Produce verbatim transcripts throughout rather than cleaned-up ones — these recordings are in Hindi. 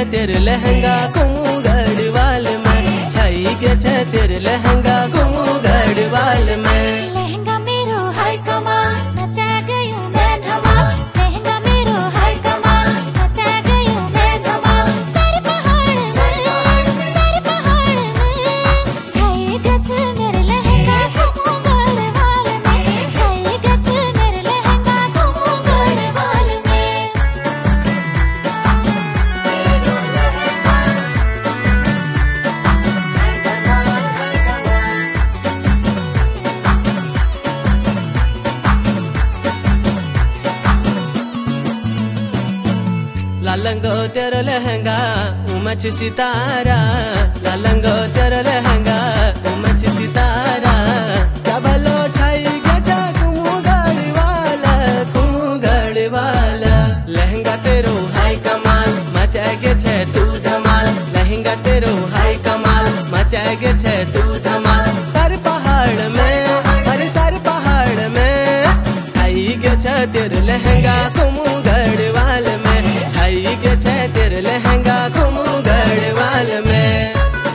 तेरे लहंगा घूमू गढ़वाल में, छाई गे छे तेरे लहंगा घूमू गढ़वाल में। लहंगा मेरो हाय कमाल नचा गयो मैं धमाल, लहंगा मेरो हाय कमाल नचा गयो मैं धमाल। सारे पहाड़ में सारे पहाड़ में छाई गछ मेरे लहंगा घूमू गढ़वाल में, छाई गछ मेरे लहंगा घूमू गढ़वाल में। लालंगो तेरा लहंगा उमच सितारा, लालंगो तेरा लहंगा उमच सितारा। डबलो छाई गजा घूमू गढ़वाला घूमू गढ़वाला। लहंगा तेरो हाय कमाल मचा गे छे तू धमाल, लहंगा तेरो हाय कमाल मचा गे छे तू धमाल। सर पहाड़ में अरे सर पहाड़ में आई गे छे तेरे लहंगा घूमू गढ़वाल में, छाई गे छे तेरे लहंगा घूमू गढ़वाल में।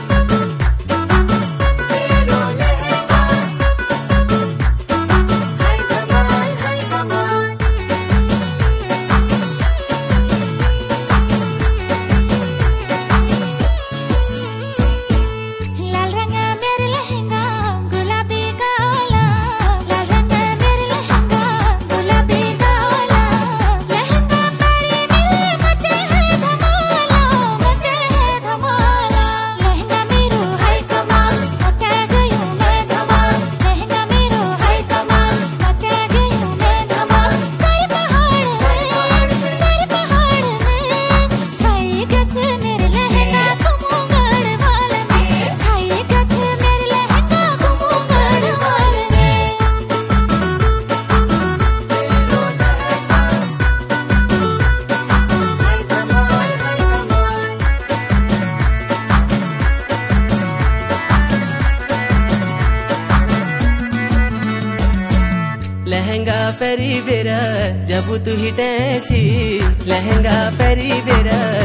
लाल रंग मेरे लहंगा गुलाबी काला, लाल रंग मेरे लहंगा गुलाबी काला। लहंगा परी मिले मचे है धमाला, मचे है धमाला। लहंगा मेरो हाय कमाल मचा गयो मैं धमाल, लहंगा मेरो हाय कमाल मचा गयो मैं धमाल। सारे पहाड़ में सारे पहाड़ में छाई गछ मेरे लहंगा घूमू गढ़वाल में, छाई गछ मेरे लहंगा घूमू गढ़वाल में। लहंगा पेरी बेरा जब तू हिटे छी, लहंगा पेरी बेरा